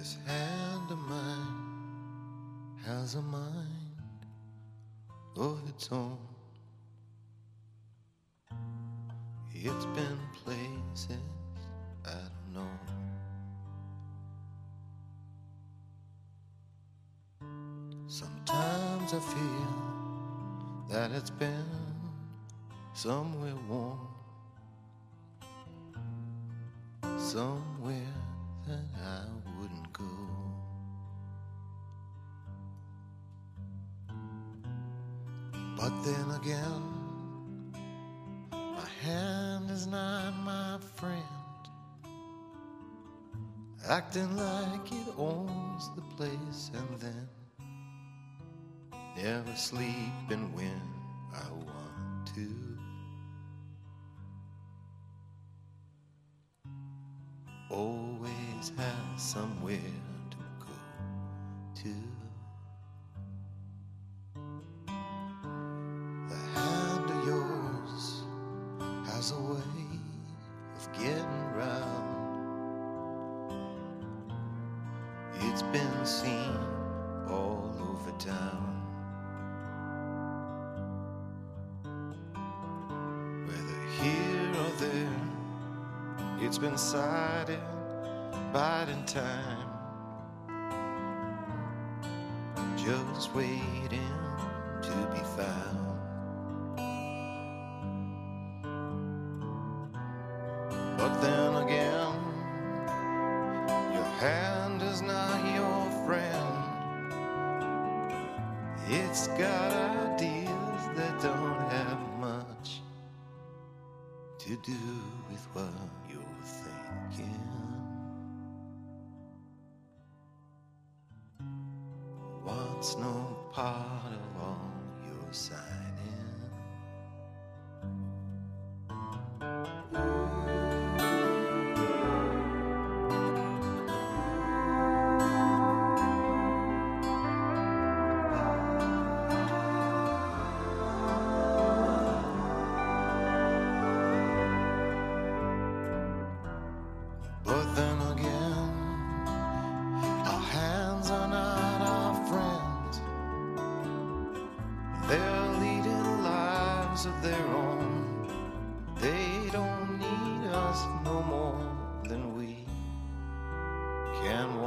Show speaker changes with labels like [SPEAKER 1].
[SPEAKER 1] This hand of mine has a mind of its own. It's been places I don't know. Sometimes I feel that it's been somewhere warm, somewhere that I wouldn't go. But then again, my hand is not my friend, acting like it owns the place, and then never sleeping when I want to. Always has somewhere to go to. The hand of yours has a way of getting round. It's been seen all over town. Whether here or there, it's been sighted, biding time, just waiting to be found. But then again, your hand is not your friend. It's got ideas that don't have much to do with what you're thinking. Wants no part of all your signing. But then again, our hands are not our friends. They're leading lives of their own. They don't need us no more than we can